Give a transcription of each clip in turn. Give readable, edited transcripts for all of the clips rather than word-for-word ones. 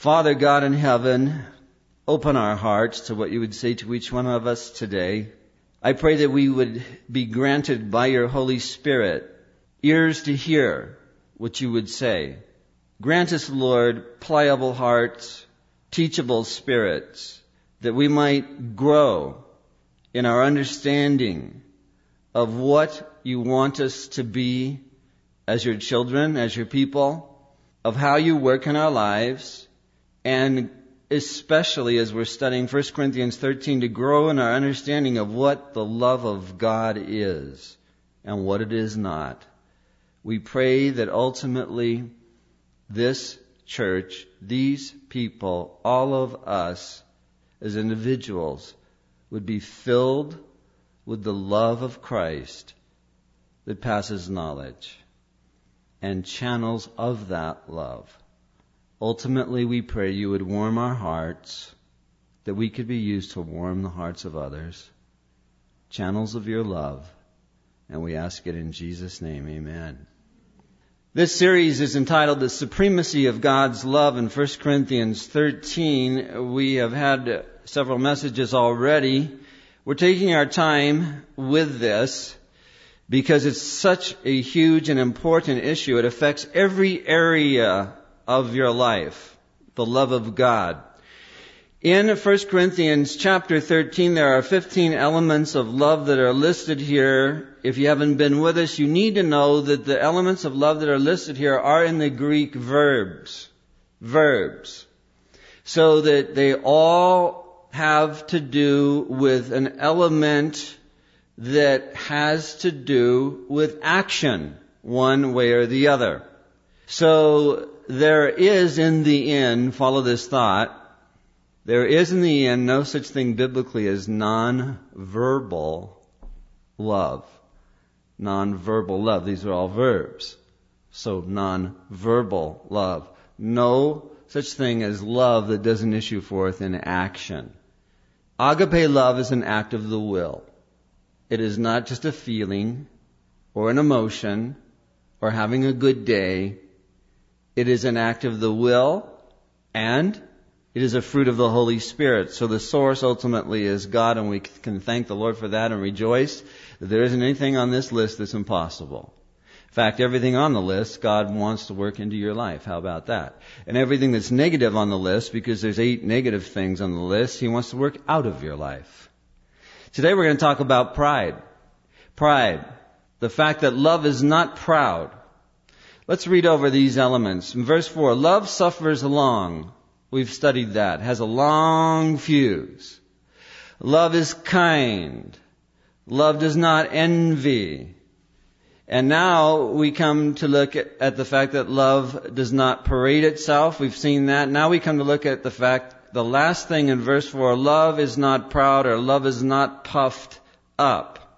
Father God in heaven, open our hearts to what you would say to each one of us today. I pray that we would be granted by your Holy Spirit ears to hear what you would say. Grant us, Lord, pliable hearts, teachable spirits, that we might grow in our understanding of what you want us to be as your children, as your people, of how you work in our lives, and especially as we're studying 1 Corinthians 13, to grow in our understanding of what the love of God is and what it is not. We pray that ultimately this church, these people, all of us as individuals would be filled with the love of Christ that passes knowledge and channels of that love. Ultimately, we pray you would warm our hearts, that we could be used to warm the hearts of others, channels of your love, and we ask it in Jesus' name, amen. This series is entitled The Supremacy of God's Love in 1 Corinthians 13. We have had several messages already. We're taking our time with this because it's such a huge and important issue. It affects every area of your life, the love of God. In 1 Corinthians chapter 13, there are 15 elements of love that are listed here. If you haven't been with us, you need to know that the elements of love that are listed here are in the Greek verbs. So that they all have to do with an element that has to do with action, one way or the other. So there is in the end, follow this thought, there is in the end no such thing biblically as non-verbal love. Non-verbal love. These are all verbs. So non-verbal love. No such thing as love that doesn't issue forth in action. Agape love is an act of the will. It is not just a feeling or an emotion or having a good day. It is an act of the will, and it is a fruit of the Holy Spirit. So the source ultimately is God, and we can thank the Lord for that and rejoice that there isn't anything on this list that's impossible. In fact, everything on the list, God wants to work into your life. How about that? And everything that's negative on the list, because there's 8 negative things on the list, He wants to work out of your life. Today we're going to talk about pride. Pride. The fact that love is not proud. Let's read over these elements. In verse 4, love suffers long. We've studied that. Has a long fuse. Love is kind. Love does not envy. And now we come to look at the fact that love does not parade itself. We've seen that. Now we come to look at the fact, the last thing in verse 4, love is not proud, or love is not puffed up.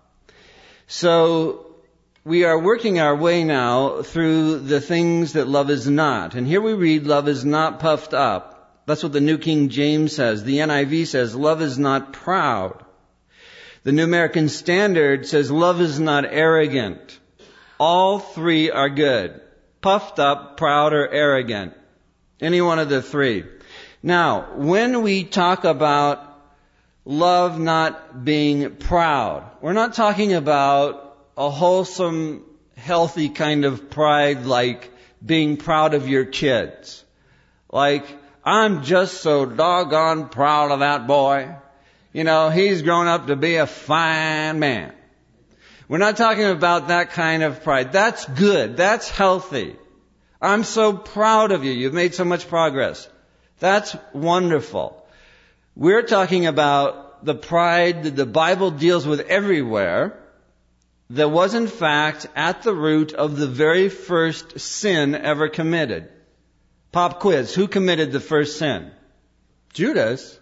So we are working our way now through the things that love is not. And here we read, love is not puffed up. That's what the New King James says. The NIV says, love is not proud. The New American Standard says, love is not arrogant. All three are good. Puffed up, proud, or arrogant. Any one of the three. Now, when we talk about love not being proud, we're not talking about a wholesome, healthy kind of pride like being proud of your kids. Like, I'm just so doggone proud of that boy. You know, he's grown up to be a fine man. We're not talking about that kind of pride. That's good. That's healthy. I'm so proud of you. You've made so much progress. That's wonderful. We're talking about the pride that the Bible deals with everywhere, that was in fact at the root of the very first sin ever committed. Pop quiz. Who committed the first sin? Judas?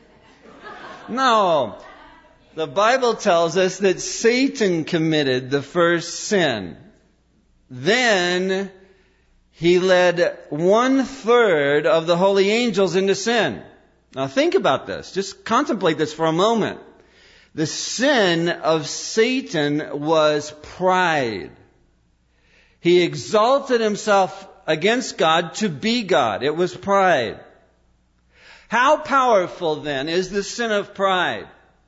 No. The Bible tells us that Satan committed the first sin. Then he led 1/3 of the holy angels into sin. Now think about this. Just contemplate this for a moment. The sin of Satan was pride. He exalted himself against God to be God. It was pride. How powerful then is the sin of pride?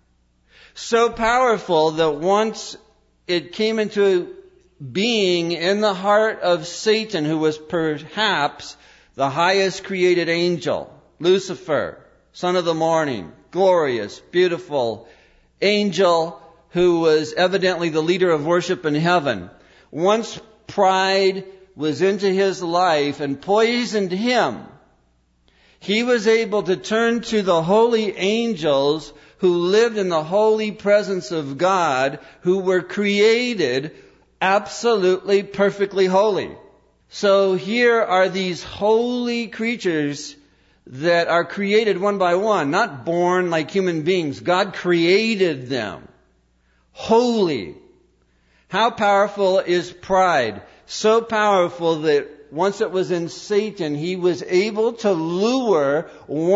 So powerful that once it came into being in the heart of Satan, who was perhaps the highest created angel, Lucifer, son of the morning, glorious, beautiful angel who was evidently the leader of worship in heaven. Once pride was into his life and poisoned him, he was able to turn to the holy angels who lived in the holy presence of God, who were created absolutely perfectly holy. So here are these holy creatures that are created one by one, not born like human beings. God created them holy. How powerful is pride? So powerful that once it was in Satan, he was able to lure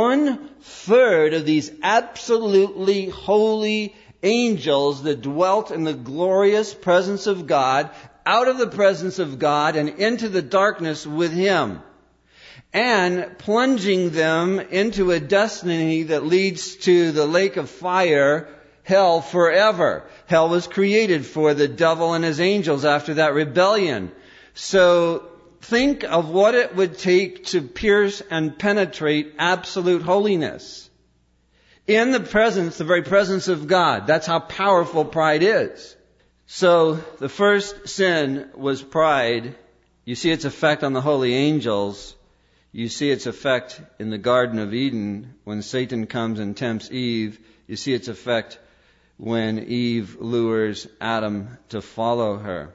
1/3 of these absolutely holy angels that dwelt in the glorious presence of God out of the presence of God and into the darkness with him, and plunging them into a destiny that leads to the lake of fire, hell forever. Hell was created for the devil and his angels after that rebellion. So think of what it would take to pierce and penetrate absolute holiness in the presence, the very presence of God. That's how powerful pride is. So the first sin was pride. You see its effect on the holy angels. You see its effect in the Garden of Eden when Satan comes and tempts Eve. You see its effect when Eve lures Adam to follow her.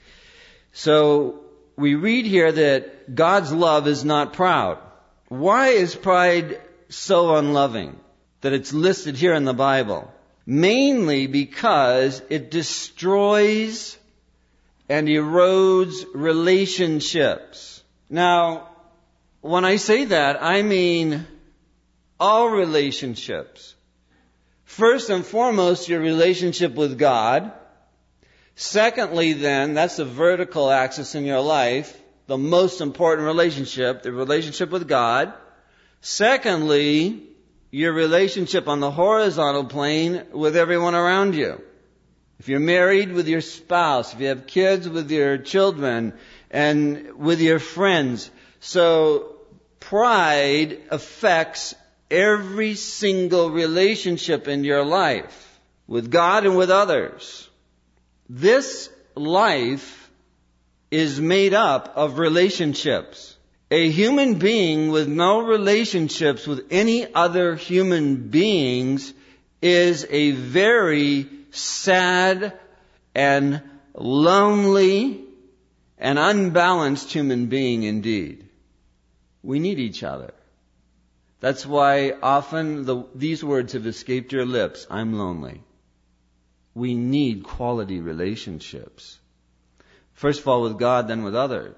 So we read here that God's love is not proud. Why is pride so unloving that it's listed here in the Bible? Mainly because it destroys and erodes relationships. Now, when I say that, I mean all relationships. First and foremost, your relationship with God. Secondly, then, that's the vertical axis in your life, the most important relationship, the relationship with God. Secondly, your relationship on the horizontal plane with everyone around you. If you're married, with your spouse. If you have kids, with your children and with your friends. So pride affects every single relationship in your life, with God and with others. This life is made up of relationships. A human being with no relationships with any other human beings is a very sad and lonely and unbalanced human being indeed. We need each other. That's why often these words have escaped your lips. I'm lonely. We need quality relationships. First of all with God, then with others.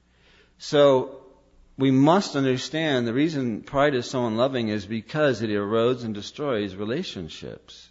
So we must understand the reason pride is so unloving is because it erodes and destroys relationships.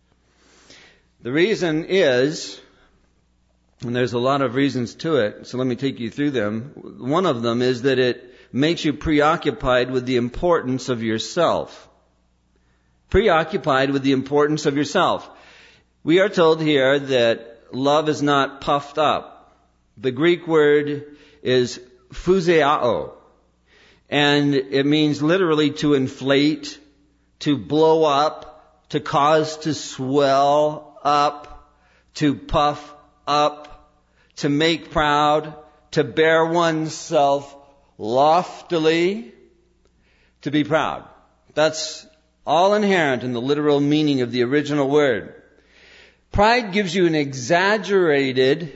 The reason is, and there's a lot of reasons to it, so let me take you through them. One of them is that it makes you preoccupied with the importance of yourself. Preoccupied with the importance of yourself. We are told here that love is not puffed up. The Greek word is phuseiao. And it means literally to inflate, to blow up, to cause to swell up, to puff up, to make proud, to bear oneself loftily, to be proud. That's all inherent in the literal meaning of the original word. Pride gives you an exaggerated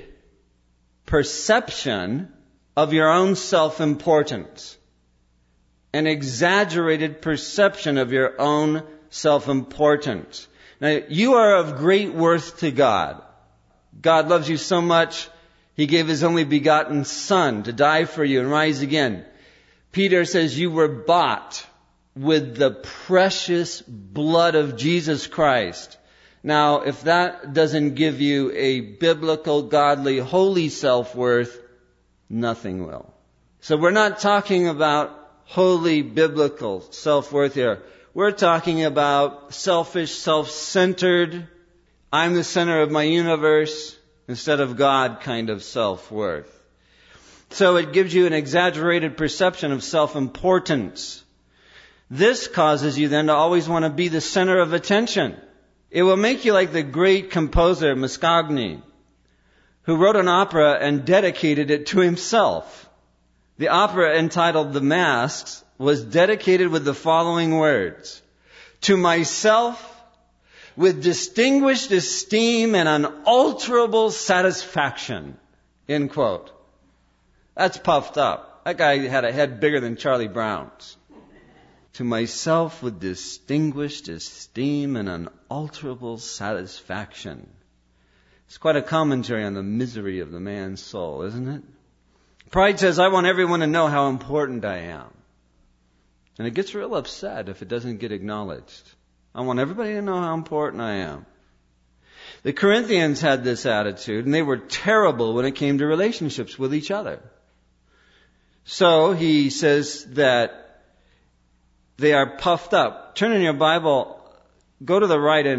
perception of your own self-importance. An exaggerated perception of your own self-importance. Now, you are of great worth to God. God loves you so much, He gave His only begotten Son to die for you and rise again. Peter says you were bought with the precious blood of Jesus Christ. Now, if that doesn't give you a biblical, godly, holy self-worth, nothing will. So we're not talking about holy biblical self-worth here. We're talking about selfish, self-centered, I'm the center of my universe instead of God kind of self-worth. So it gives you an exaggerated perception of self-importance. This causes you then to always want to be the center of attention. It will make you like the great composer Mascagni, who wrote an opera and dedicated it to himself. The opera entitled The Masks was dedicated with the following words: "To myself, with distinguished esteem and unalterable satisfaction." End quote. That's puffed up. That guy had a head bigger than Charlie Brown's. To myself with distinguished esteem and unalterable satisfaction. It's quite a commentary on the misery of the man's soul, isn't it? Pride says, I want everyone to know how important I am. And it gets real upset if it doesn't get acknowledged. I want everybody to know how important I am. The Corinthians had this attitude, and they were terrible when it came to relationships with each other. So he says that they are puffed up. Turn in your Bible, go to the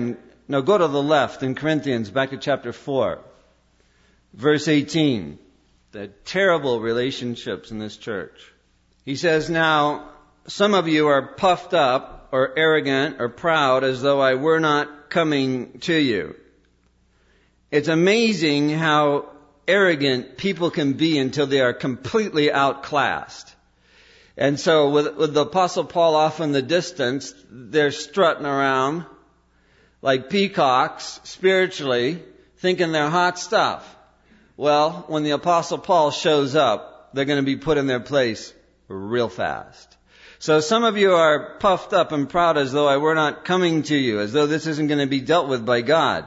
left in Corinthians, back to chapter 4, verse 18. The terrible relationships in this church. He says, now, some of you are puffed up, or arrogant, or proud, as though I were not coming to you. It's amazing how arrogant people can be until they are completely outclassed. And so with the Apostle Paul off in the distance, they're strutting around like peacocks spiritually, thinking they're hot stuff. Well, when the Apostle Paul shows up, they're going to be put in their place real fast. So some of you are puffed up and proud as though I were not coming to you, as though this isn't going to be dealt with by God.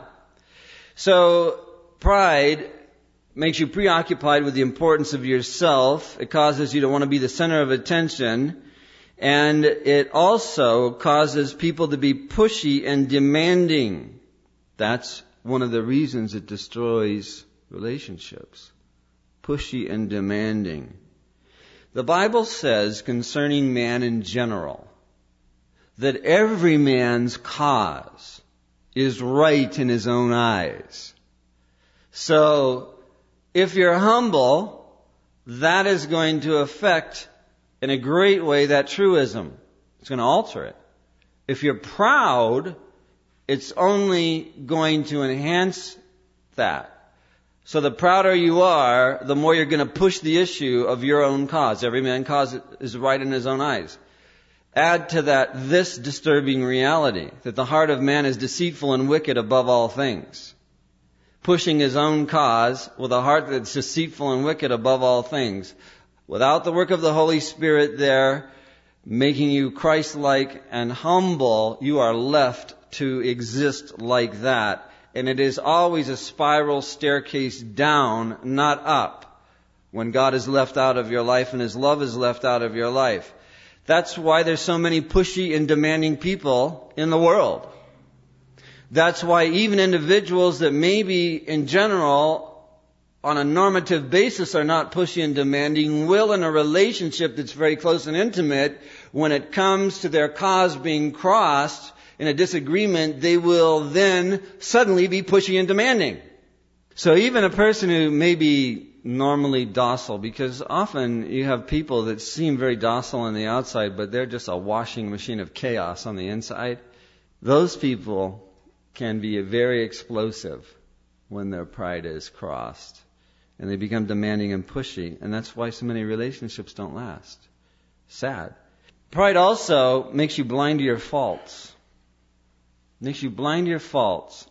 So pride makes you preoccupied with the importance of yourself. It causes you to want to be the center of attention. And it also causes people to be pushy and demanding. That's one of the reasons it destroys relationships. Pushy and demanding. The Bible says concerning man in general that every man's cause is right in his own eyes. So, if you're humble, that is going to affect in a great way that truism. It's going to alter it. If you're proud, it's only going to enhance that. So the prouder you are, the more you're going to push the issue of your own cause. Every man's cause is right in his own eyes. Add to that this disturbing reality, that the heart of man is deceitful and wicked above all things. Pushing his own cause with a heart that's deceitful and wicked above all things. Without the work of the Holy Spirit there, making you Christ-like and humble, you are left to exist like that. And it is always a spiral staircase down, not up, when God is left out of your life and His love is left out of your life. That's why there's so many pushy and demanding people in the world. That's why even individuals that maybe in general, on a normative basis, are not pushy and demanding, will in a relationship that's very close and intimate, when it comes to their cause being crossed in a disagreement, they will then suddenly be pushy and demanding. So even a person who may be normally docile, because often you have people that seem very docile on the outside, but they're just a washing machine of chaos on the inside. Those people can be very explosive when their pride is crossed. And they become demanding and pushy. And that's why so many relationships don't last. Sad. Pride also makes you blind to your faults. Makes you blind to your faults.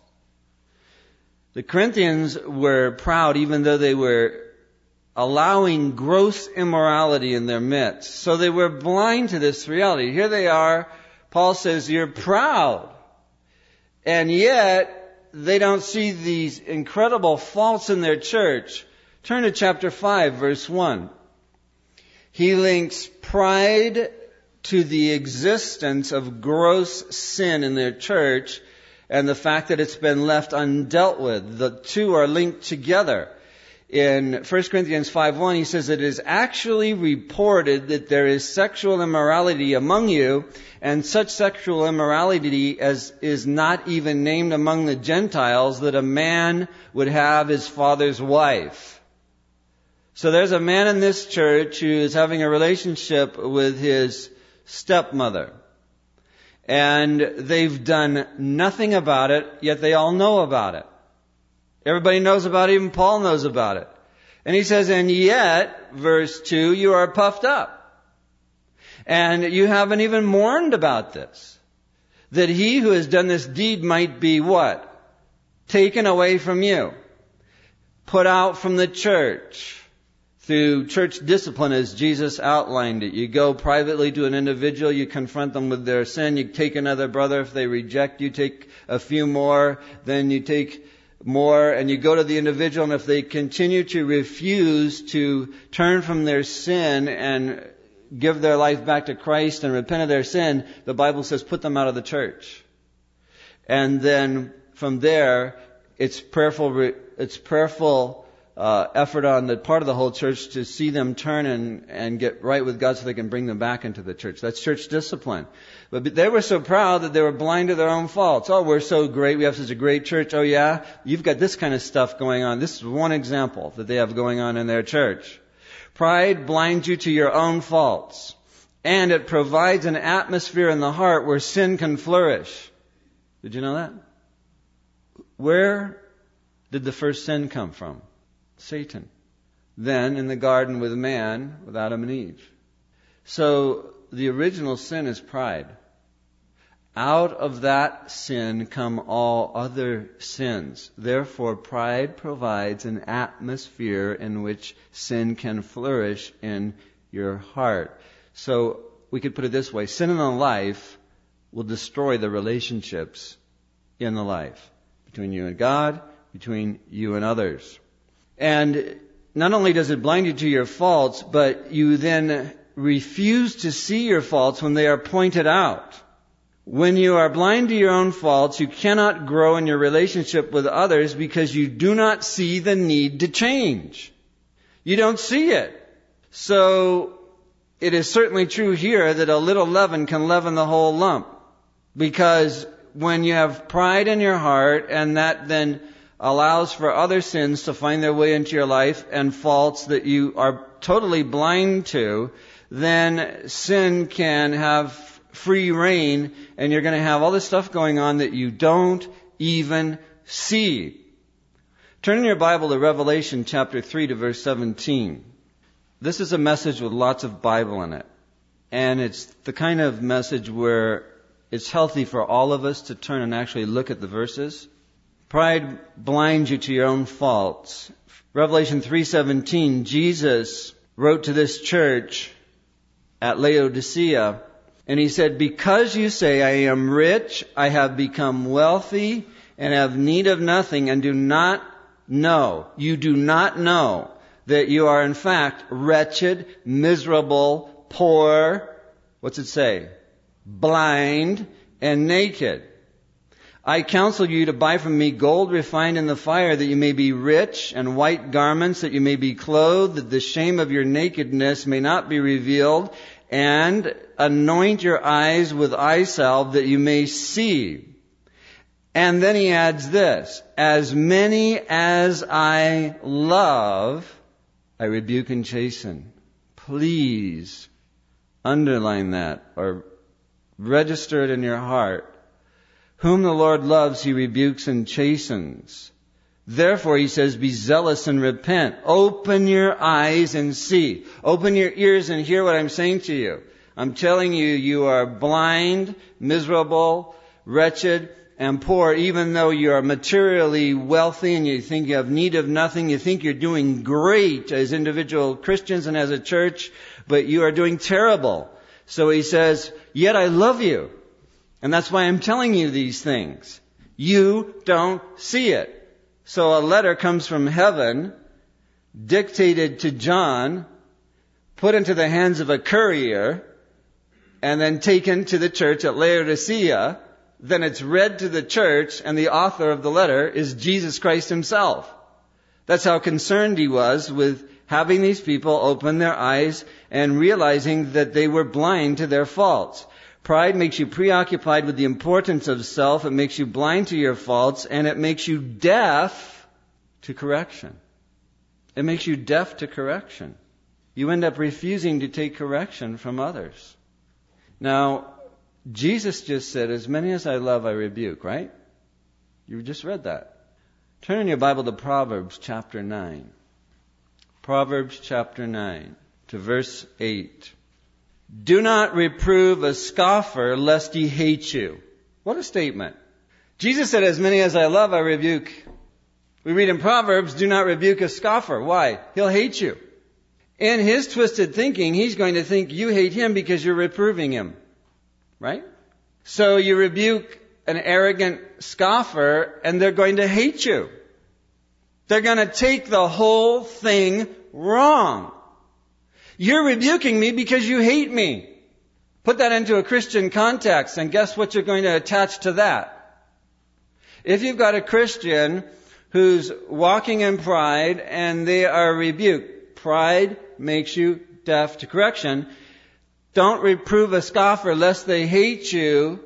The Corinthians were proud even though they were allowing gross immorality in their midst. So they were blind to this reality. Here they are. Paul says, you're proud. And yet, they don't see these incredible faults in their church. Turn to chapter 5, verse 1. He links pride to the existence of gross sin in their church and the fact that it's been left undealt with. The two are linked together. In 1 Corinthians 5:1, he says, it is actually reported that there is sexual immorality among you, and such sexual immorality as is not even named among the Gentiles, that a man would have his father's wife. So there's a man in this church who is having a relationship with his stepmother. And they've done nothing about it, yet they all know about it. Everybody knows about it, even Paul knows about it. And he says, and yet, verse 2, you are puffed up. And you haven't even mourned about this. That he who has done this deed might be what? Taken away from you. Put out from the church. Through church discipline as Jesus outlined it. You go privately to an individual, you confront them with their sin, you take another brother, if they reject you, take a few more, then you take more, and you go to the individual, and if they continue to refuse to turn from their sin and give their life back to Christ and repent of their sin, the Bible says put them out of the church. And then from there, it's prayerful effort on the part of the whole church to see them turn and get right with God so they can bring them back into the church. That's church discipline. But they were so proud that they were blind to their own faults. Oh, we're so great. We have such a great church. Oh, yeah? You've got this kind of stuff going on. This is one example that they have going on in their church. Pride blinds you to your own faults. And it provides an atmosphere in the heart where sin can flourish. Did you know that? Where did the first sin come from? Satan. Then in the garden with man, with Adam and Eve. So the original sin is pride. Out of that sin come all other sins. Therefore, pride provides an atmosphere in which sin can flourish in your heart. So we could put it this way. Sin in the life will destroy the relationships in the life. Between you and God, between you and others. And not only does it blind you to your faults, but you then refuse to see your faults when they are pointed out. When you are blind to your own faults, you cannot grow in your relationship with others because you do not see the need to change. You don't see it. So it is certainly true here that a little leaven can leaven the whole lump. Because when you have pride in your heart, and that then allows for other sins to find their way into your life and faults that you are totally blind to, then sin can have free reign, and you're going to have all this stuff going on that you don't even see. Turn in your Bible to Revelation chapter 3 to verse 17. This is a message with lots of Bible in it. And it's the kind of message where it's healthy for all of us to turn and actually look at the verses. Pride blinds you to your own faults. Revelation 3:17, Jesus wrote to this church at Laodicea, and he said, because you say, I am rich, I have become wealthy, and have need of nothing, and you do not know that you are in fact wretched, miserable, poor, what's it say? Blind, and naked. I counsel you to buy from me gold refined in the fire, that you may be rich, and white garments, that you may be clothed, that the shame of your nakedness may not be revealed, and anoint your eyes with eye salve, that you may see. And then he adds this, as many as I love, I rebuke and chasten. Please underline that, or register it in your heart. Whom the Lord loves, he rebukes and chastens. Therefore, he says, be zealous and repent. Open your eyes and see. Open your ears and hear what I'm saying to you. I'm telling you, you are blind, miserable, wretched, and poor, even though you are materially wealthy and you think you have need of nothing. You think you're doing great as individual Christians and as a church, but you are doing terrible. So he says, yet I love you. And that's why I'm telling you these things. You don't see it. So a letter comes from heaven, dictated to John, put into the hands of a courier, and then taken to the church at Laodicea. Then it's read to the church, and the author of the letter is Jesus Christ himself. That's how concerned he was with having these people open their eyes and realizing that they were blind to their faults. Pride makes you preoccupied with the importance of self. It makes you blind to your faults, and it makes you deaf to correction. It makes you deaf to correction. You end up refusing to take correction from others. Now, Jesus just said, as many as I love, I rebuke, right? You just read that. Turn in your Bible to Proverbs chapter 9. Proverbs chapter 9 to verse 8. Do not reprove a scoffer lest he hate you. What a statement. Jesus said, as many as I love, I rebuke. We read in Proverbs, do not rebuke a scoffer. Why? He'll hate you. In his twisted thinking, he's going to think you hate him because you're reproving him. Right? So you rebuke an arrogant scoffer and they're going to hate you. They're going to take the whole thing wrong. You're rebuking me because you hate me. Put that into a Christian context and guess what you're going to attach to that? If you've got a Christian who's walking in pride and they are rebuked, pride makes you deaf to correction. Don't reprove a scoffer lest they hate you.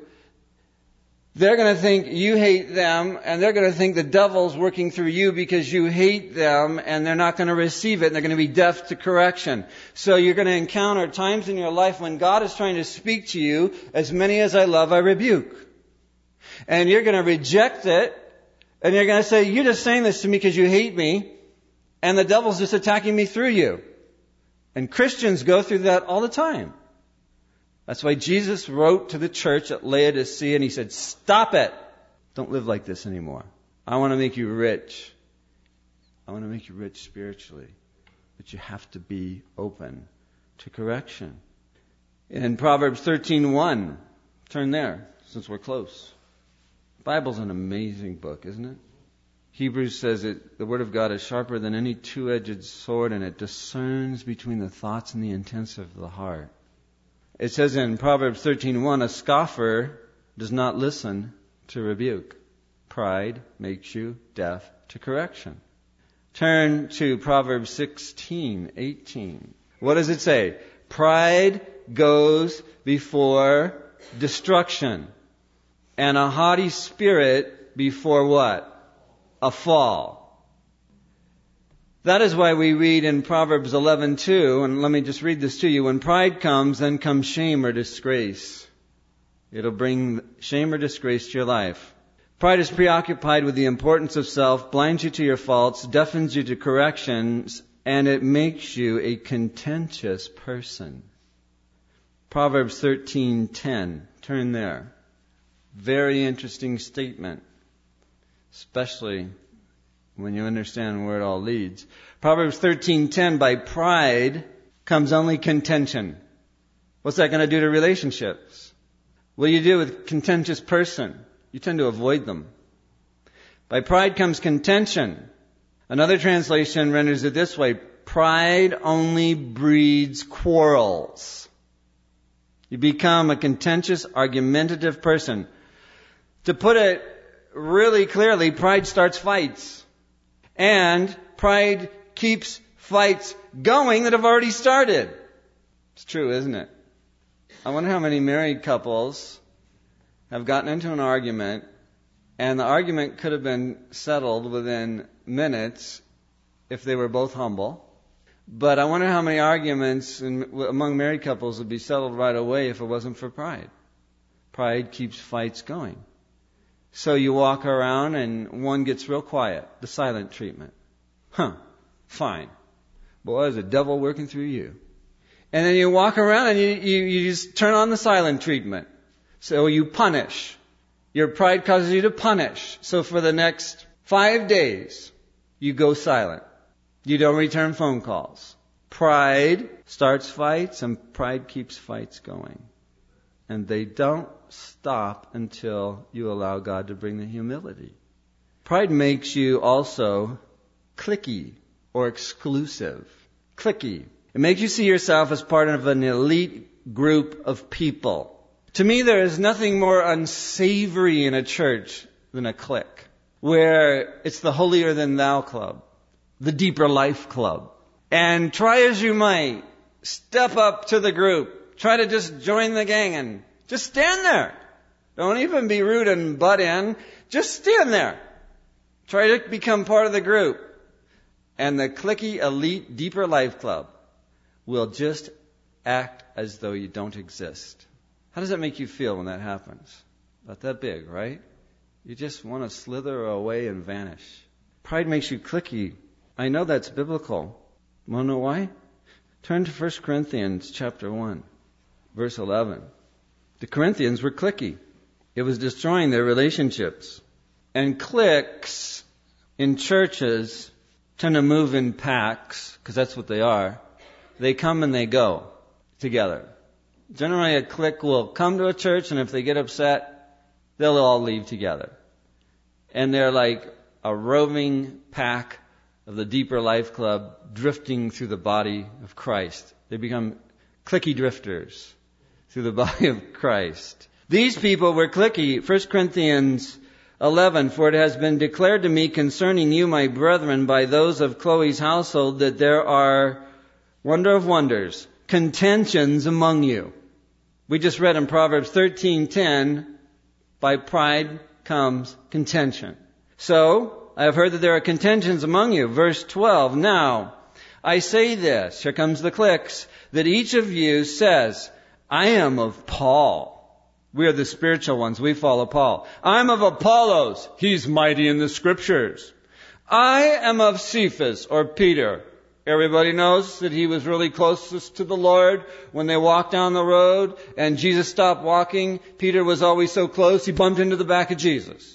They're going to think you hate them, and they're going to think the devil's working through you because you hate them, and they're not going to receive it, and they're going to be deaf to correction. So you're going to encounter times in your life when God is trying to speak to you, as many as I love, I rebuke. And you're going to reject it, and you're going to say, you're just saying this to me because you hate me, and the devil's just attacking me through you. And Christians go through that all the time. That's why Jesus wrote to the church at Laodicea and he said, stop it. Don't live like this anymore. I want to make you rich. I want to make you rich spiritually. But you have to be open to correction. In Proverbs 13:1, turn there since we're close. The Bible's an amazing book, isn't it? Hebrews says the Word of God is sharper than any two-edged sword and it discerns between the thoughts and the intents of the heart. It says in Proverbs 13:1, a scoffer does not listen to rebuke. Pride makes you deaf to correction. Turn to Proverbs 16:18. What does it say? Pride goes before destruction, and a haughty spirit before what? A fall. That is why we read in Proverbs 11:2, and let me just read this to you. When pride comes, then comes shame or disgrace. It'll bring shame or disgrace to your life. Pride is preoccupied with the importance of self, blinds you to your faults, deafens you to corrections, and it makes you a contentious person. Proverbs 13:10. Turn there. Very interesting statement, especially when you understand where it all leads. Proverbs 13:10, by pride comes only contention. What's that going to do to relationships? What do you do with a contentious person? You tend to avoid them. By pride comes contention. Another translation renders it this way: pride only breeds quarrels. You become a contentious, argumentative person. To put it really clearly, pride starts fights. And pride keeps fights going that have already started. It's true, isn't it? I wonder how many married couples have gotten into an argument, and the argument could have been settled within minutes if they were both humble. But I wonder how many arguments among married couples would be settled right away if it wasn't for pride. Pride keeps fights going. So you walk around and one gets real quiet, the silent treatment. Fine. Boy, there's a devil working through you. And then you walk around and you just turn on the silent treatment. So you punish. Your pride causes you to punish. So for the next 5 days, you go silent. You don't return phone calls. Pride starts fights and pride keeps fights going. And they don't stop until you allow God to bring the humility. Pride makes you also cliquey or exclusive. Cliquey. It makes you see yourself as part of an elite group of people. To me, there is nothing more unsavory in a church than a clique, where it's the holier than thou club. the Deeper Life Club. And try as you might, step up to the group. Try to just join the gang and just stand there. Don't even be rude and butt in. Just stand there. Try to become part of the group. And the cliquey, elite, Deeper Life Club will just act as though you don't exist. How does that make you feel when that happens? Not that big, right? You just want to slither away and vanish. Pride makes you cliquey. I know that's biblical. Want to know why? Turn to 1 Corinthians chapter 1, verse 11. The Corinthians were cliquey. It was destroying their relationships. And cliques in churches tend to move in packs, because that's what they are. They come and they go together. Generally, a clique will come to a church, and if they get upset, they'll all leave together. And they're like a roving pack of the Deeper Life Club drifting through the body of Christ. They become cliquey drifters through the body of Christ. These people were cliquey. 1 Corinthians 11, for it has been declared to me concerning you, my brethren, by those of Chloe's household, that there are, wonder of wonders, contentions among you. We just read in Proverbs 13:10, by pride comes contention. So, I have heard that there are contentions among you. Verse 12, now, I say this, here comes the cliques, that each of you says, I am of Paul. We are the spiritual ones. We follow Paul. I'm of Apollos. He's mighty in the scriptures. I am of Cephas, or Peter. Everybody knows that he was really closest to the Lord when they walked down the road and Jesus stopped walking. Peter was always so close, he bumped into the back of Jesus.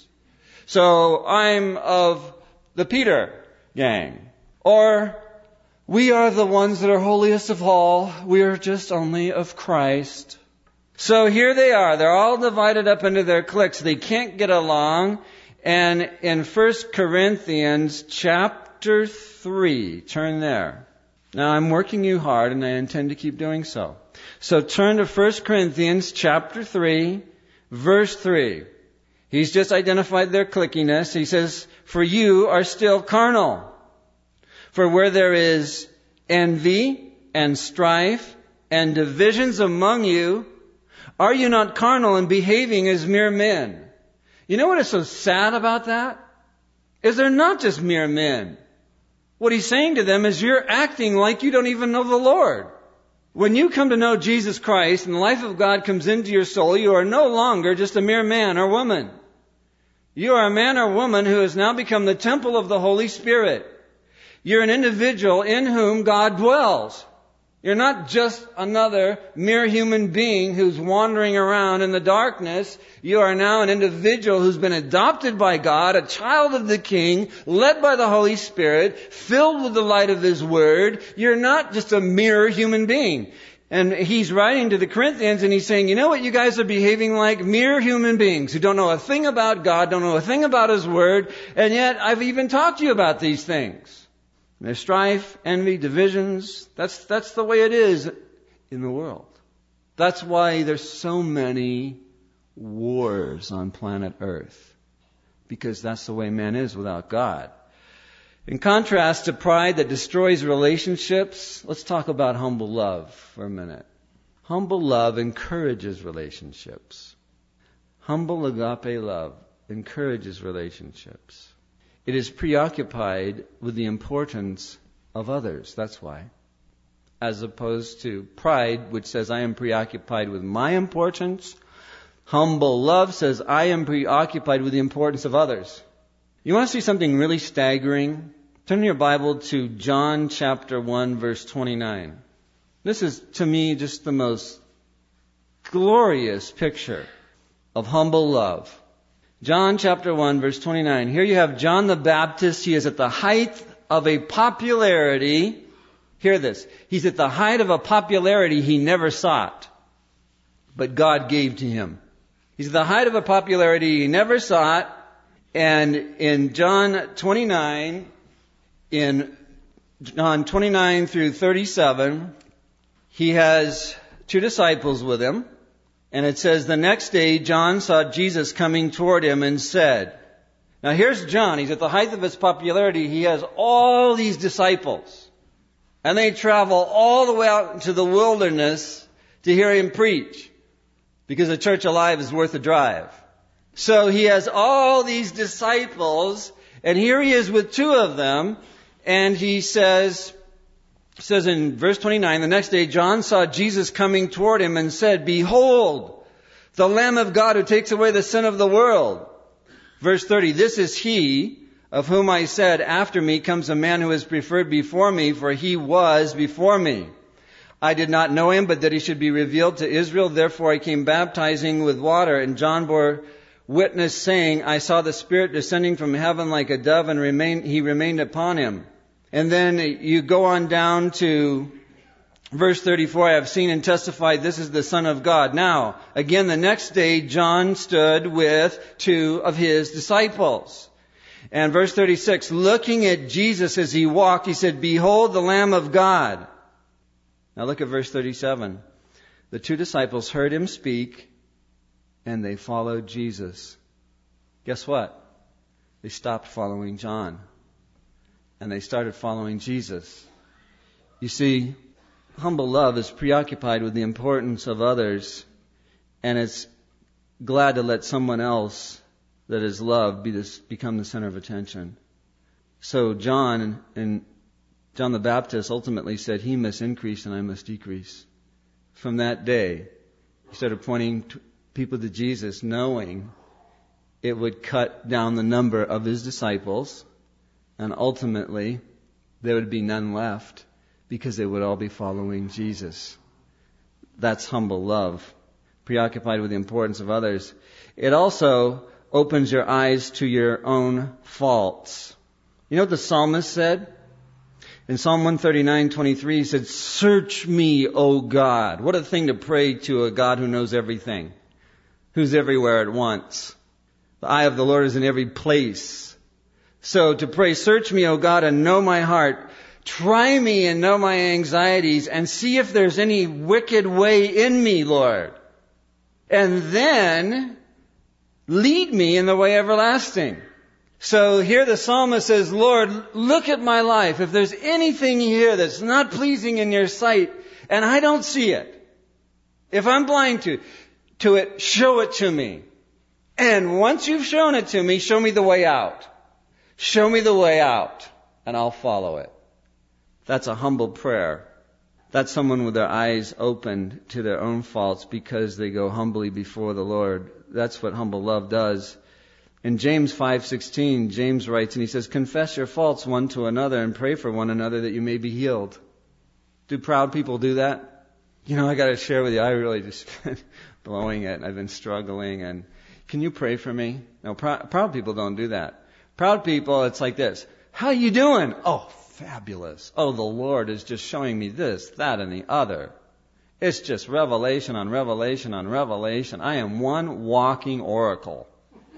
So I'm of the Peter gang. Or we are the ones that are holiest of all. We are just only of Christ. So here they are. They're all divided up into their cliques. They can't get along. And in 1 Corinthians chapter 3, turn there. Now I'm working you hard and I intend to keep doing so. So turn to 1 Corinthians chapter 3, verse 3. He's just identified their cliquiness. He says, for you are still carnal. For where there is envy and strife and divisions among you, are you not carnal and behaving as mere men? You know what is so sad about that? Is they're not just mere men. What he's saying to them is you're acting like you don't even know the Lord. When you come to know Jesus Christ and the life of God comes into your soul, you are no longer just a mere man or woman. You are a man or woman who has now become the temple of the Holy Spirit. You're an individual in whom God dwells. You're not just another mere human being who's wandering around in the darkness. You are now an individual who's been adopted by God, a child of the King, led by the Holy Spirit, filled with the light of His Word. You're not just a mere human being. And he's writing to the Corinthians and he's saying, you know what, you guys are behaving like mere human beings who don't know a thing about God, don't know a thing about His Word, and yet I've even talked to you about these things. There's strife, envy, divisions. That's the way it is in the world. That's why there's so many wars on planet Earth. Because that's the way man is without God. In contrast to pride that destroys relationships, let's talk about humble love for a minute. Humble love encourages relationships. Humble agape love encourages relationships. It is preoccupied with the importance of others. That's why. As opposed to pride, which says, I am preoccupied with my importance. Humble love says, I am preoccupied with the importance of others. You want to see something really staggering? Turn your Bible to John chapter 1, verse 29. This is, to me, just the most glorious picture of humble love. John chapter 1, verse 29. Here you have John the Baptist. He is at the height of a popularity. Hear this. He's at the height of a popularity he never sought, but God gave to him. He's at the height of a popularity he never sought. And in John 29 through 37, he has two disciples with him. And it says, the next day John saw Jesus coming toward him and said, Now here's John. He's at the height of his popularity. He has all these disciples. And they travel all the way out into the wilderness to hear him preach. Because a church alive is worth a drive. So he has all these disciples, and here he is with two of them, and he says in verse 29, the next day John saw Jesus coming toward him and said, "Behold, the Lamb of God who takes away the sin of the world." Verse 30, "This is he of whom I said, after me comes a man who is preferred before me, for he was before me. I did not know him, but that he should be revealed to Israel. Therefore I came baptizing with water, and John bore witness, saying, I saw the Spirit descending from heaven like a dove, and he remained upon him." And then you go on down to verse 34, "I have seen and testified, this is the Son of God." Now, again, the next day, John stood with two of his disciples. And verse 36, looking at Jesus as he walked, he said, "Behold the Lamb of God." Now look at verse 37. "The two disciples heard him speak, and they followed Jesus." Guess what? They stopped following John, and they started following Jesus. You see, humble love is preoccupied with the importance of others, and it's glad to let someone else that is loved become the center of attention. So John the Baptist ultimately said, "He must increase and I must decrease." From that day, he started pointing people to Jesus, knowing it would cut down the number of his disciples, and ultimately there would be none left because they would all be following Jesus. That's humble love, preoccupied with the importance of others. It also opens your eyes to your own faults. You know what the psalmist said? In Psalm 139:23, he said, "Search me, O God." What a thing to pray to a God who knows everything, who's everywhere at once. The eye of the Lord is in every place. So to pray, "Search me, O God, and know my heart. Try me and know my anxieties, and see if there's any wicked way in me, Lord. And then lead me in the way everlasting." So here the psalmist says, "Lord, look at my life. If there's anything here that's not pleasing in your sight, and I don't see it, if I'm blind to it, show it to me. And once you've shown it to me, show me the way out. Show me the way out, and I'll follow it." That's a humble prayer. That's someone with their eyes opened to their own faults because they go humbly before the Lord. That's what humble love does. In James 5:16, James writes, and he says, "Confess your faults one to another and pray for one another that you may be healed." Do proud people do that? I got to share with you, I really just been blowing it. I've been struggling, and can you pray for me? No, proud people don't do that. Proud people, it's like this. "How you doing?" "Oh, fabulous. Oh, the Lord is just showing me this, that, and the other. It's just revelation on revelation on revelation. I am one walking oracle."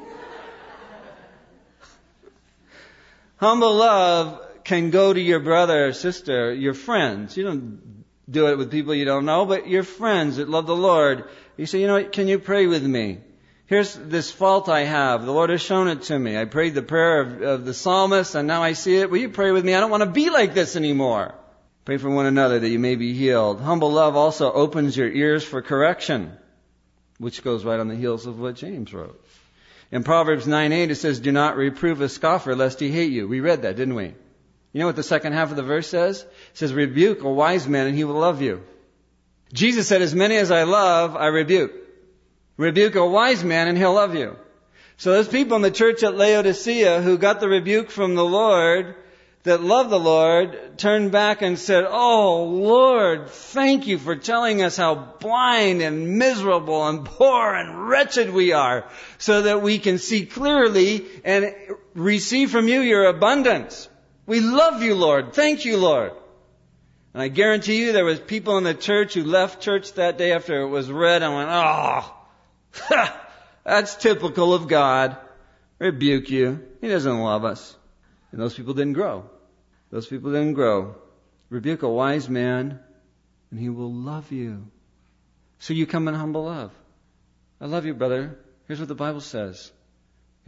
Humble love can go to your brother or sister, your friends. You don't do it with people you don't know, but your friends that love the Lord. You say, "You know what, can you pray with me? Here's this fault I have. The Lord has shown it to me. I prayed the prayer of the psalmist, and now I see it. Will you pray with me? I don't want to be like this anymore." Pray for one another that you may be healed. Humble love also opens your ears for correction, which goes right on the heels of what James wrote. In Proverbs 9:8, it says, "Do not reprove a scoffer lest he hate you." We read that, didn't we? You know what the second half of the verse says? It says, "Rebuke a wise man and he will love you." Jesus said, "As many as I love, I rebuke." Rebuke a wise man and he'll love you. So there's people in the church at Laodicea who got the rebuke from the Lord, that loved the Lord, turned back and said, "Oh Lord, thank you for telling us how blind and miserable and poor and wretched we are, so that we can see clearly and receive from you your abundance. We love you, Lord. Thank you, Lord." And I guarantee you there was people in the church who left church that day after it was read and went, "Oh, that's typical of God. Rebuke you. He doesn't love us." And those people didn't grow. Those people didn't grow. Rebuke a wise man and he will love you. So you come in humble love. "I love you, brother. Here's what the Bible says.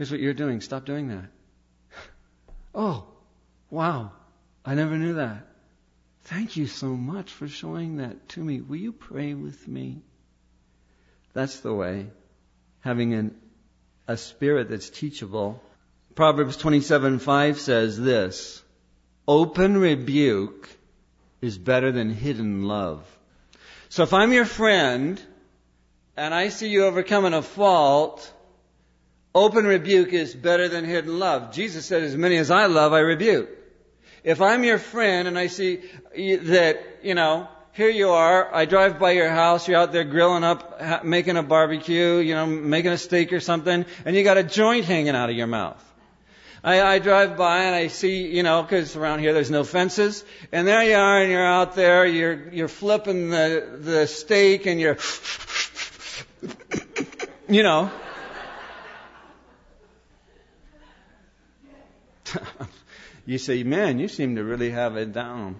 Here's what you're doing. Stop doing that. Oh, wow. I never knew that. Thank you so much for showing that to me. Will you pray with me? That's the way. Having a spirit that's teachable. Proverbs 27:5 says this: open rebuke is better than hidden love. So if I'm your friend and I see you overcoming a fault, open rebuke is better than hidden love. Jesus said, as many as I love, I rebuke. If I'm your friend and I see that, here you are, I drive by your house, you're out there grilling up, making a barbecue, making a steak or something, and you got a joint hanging out of your mouth. I drive by and I see, because around here there's no fences, and there you are, and you're out there, you're flipping the steak, and you're, You say, man, you seem to really have it down.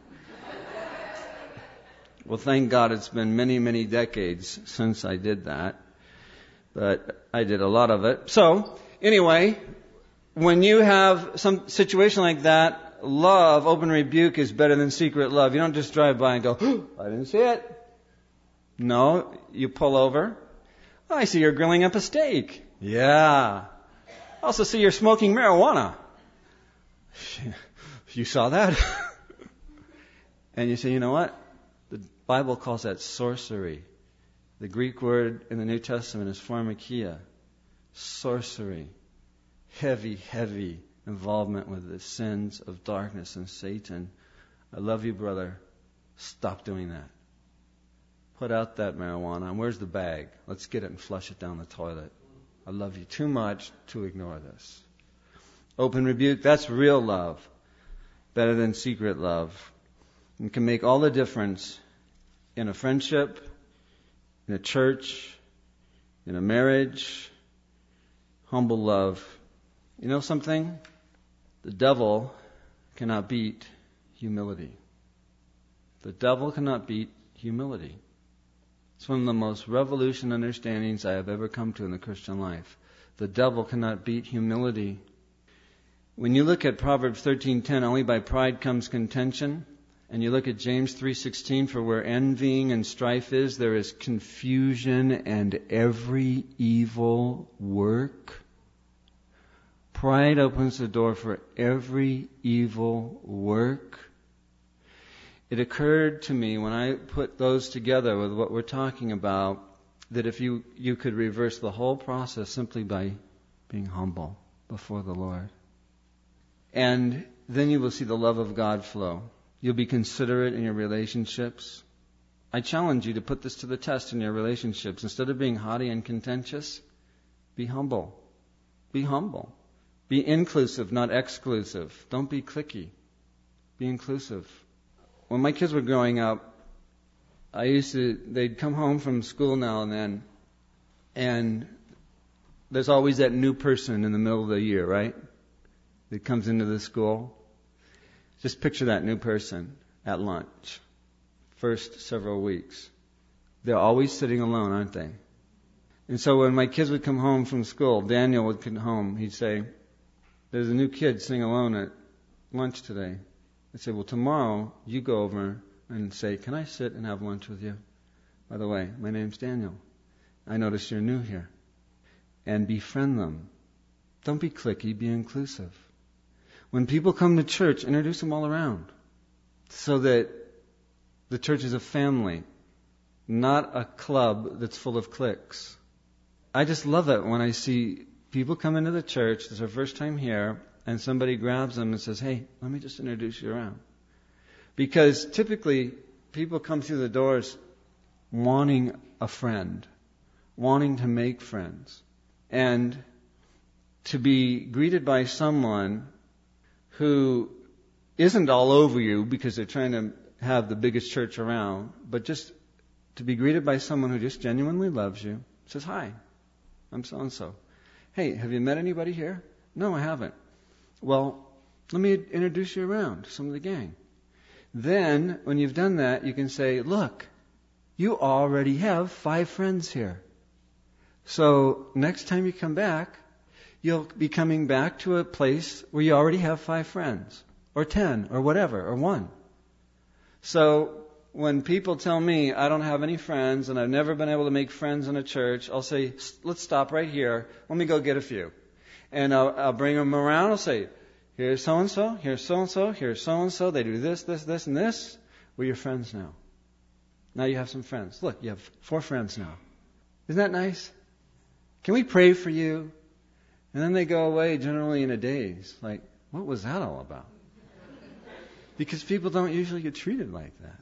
Well, thank God it's been many, many decades since I did that. But I did a lot of it. So, anyway, when you have some situation like that, love, open rebuke is better than secret love. You don't just drive by and go, oh, I didn't see it. No, you pull over. Oh, I see you're grilling up a steak. Yeah. I also see you're smoking marijuana. You saw that? And you say, you know what? The Bible calls that sorcery. The Greek word in the New Testament is pharmakia. Sorcery. Heavy, heavy involvement with the sins of darkness and Satan. I love you, brother. Stop doing that. Put out that marijuana. And where's the bag? Let's get it and flush it down the toilet. I love you too much to ignore this. Open rebuke, that's real love. Better than secret love. It can make all the difference in a friendship, in a church, in a marriage. Humble love. You know something? The devil cannot beat humility. The devil cannot beat humility. It's one of the most revolutionary understandings I have ever come to in the Christian life. The devil cannot beat humility. When you look at Proverbs 13:10, only by pride comes contention, and you look at James 3:16, for where envying and strife is, there is confusion and every evil work. Pride opens the door for every evil work. It occurred to me when I put those together with what we're talking about, that if you could reverse the whole process simply by being humble before the Lord. And then you will see the love of God flow. You'll be considerate in your relationships. I challenge you to put this to the test in your relationships. Instead of being haughty and contentious, be humble. Be humble. Be inclusive, not exclusive. Don't be cliquey. Be inclusive. When my kids were growing up, they'd come home from school now and then, and there's always that new person in the middle of the year, right? That comes into the school. Just picture that new person at lunch. First several weeks. They're always sitting alone, aren't they? And so when my kids would come home from school, Daniel would come home, he'd say, there's a new kid sitting alone at lunch today. I'd say, well, tomorrow you go over and say, can I sit and have lunch with you? By the way, my name's Daniel. I notice you're new here. And befriend them. Don't be cliquey, be inclusive. When people come to church, introduce them all around. So that the church is a family, not a club that's full of cliques. I just love it when I see people come into the church, it's their first time here, and somebody grabs them and says, hey, let me just introduce you around. Because typically, people come through the doors wanting a friend, wanting to make friends. And to be greeted by someone who isn't all over you because they're trying to have the biggest church around, but just to be greeted by someone who just genuinely loves you, says, hi, I'm so-and-so. Hey, have you met anybody here? No, I haven't. Well, let me introduce you around to some of the gang. Then, when you've done that, you can say, look, you already have 5 friends here. So, next time you come back, you'll be coming back to a place where you already have 5 friends, or 10, or whatever, or 1. So when people tell me I don't have any friends and I've never been able to make friends in a church, I'll say, let's stop right here. Let me go get a few. And I'll bring them around. I'll say, here's so-and-so, here's so-and-so, here's so-and-so. They do this, this, this, and this. We're your friends now. Now you have some friends. Look, you have 4 friends now. Isn't that nice? Can we pray for you? And then they go away generally in a daze. Like, what was that all about? Because people don't usually get treated like that.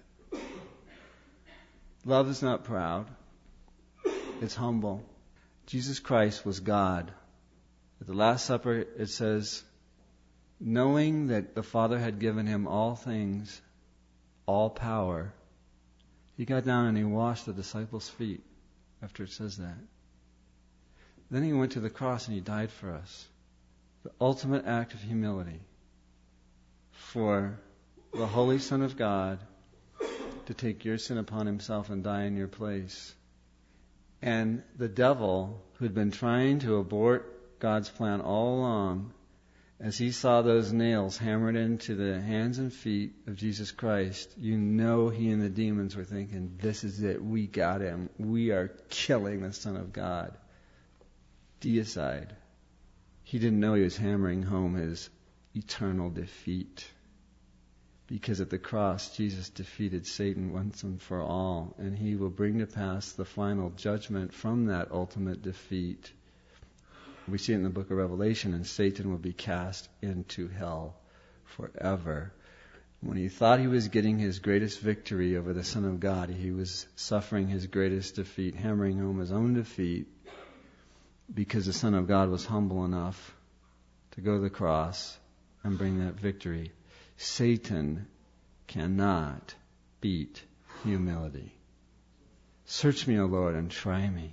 Love is not proud. It's humble. Jesus Christ was God. At the Last Supper, it says, knowing that the Father had given him all things, all power, he got down and he washed the disciples' feet after it says that. Then he went to the cross and he died for us. The ultimate act of humility for the Holy Son of God to take your sin upon himself and die in your place. And the devil, who had been trying to abort God's plan all along, as he saw those nails hammered into the hands and feet of Jesus Christ, you know he and the demons were thinking, this is it, we got him. We are killing the Son of God. Deicide. He didn't know he was hammering home his eternal defeat. Because at the cross, Jesus defeated Satan once and for all, and he will bring to pass the final judgment from that ultimate defeat. We see it in the book of Revelation, and Satan will be cast into hell forever. When he thought he was getting his greatest victory over the Son of God, he was suffering his greatest defeat, hammering home his own defeat, because the Son of God was humble enough to go to the cross and bring that victory. Satan cannot beat humility. Search me, O Lord, and try me.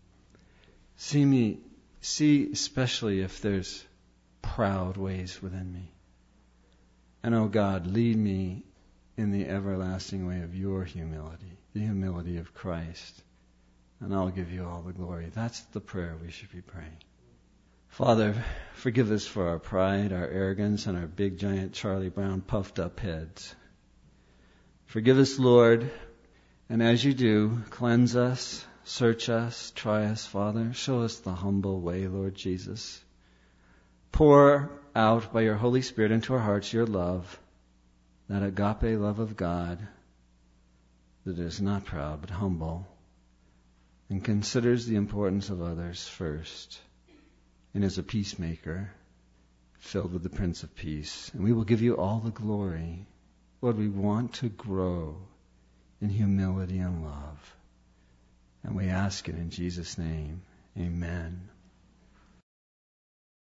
See especially if there's proud ways within me. And, O God, lead me in the everlasting way of your humility, the humility of Christ. And I'll give you all the glory. That's the prayer we should be praying. Father, forgive us for our pride, our arrogance, and our big, giant Charlie Brown puffed up heads. Forgive us, Lord, and as you do, cleanse us, search us, try us, Father. Show us the humble way, Lord Jesus. Pour out by your Holy Spirit into our hearts your love, that agape love of God that is not proud but humble and considers the importance of others first, and is a peacemaker filled with the Prince of Peace. And we will give you all the glory. Lord, we want to grow in humility and love. And we ask it in Jesus' name. Amen.